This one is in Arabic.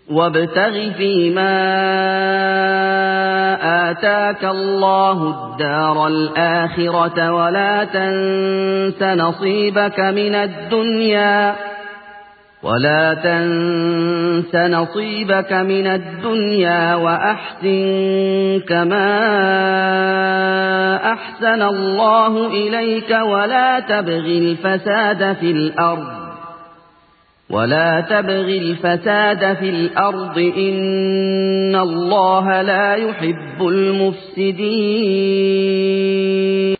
وابتغ فيما آتاك الله الدار الآخرة ولا تنس نصيبك من الدنيا وأحسن كما أحسن الله إليك ولا تبغ الفساد في الأرض إن الله لا يحب المفسدين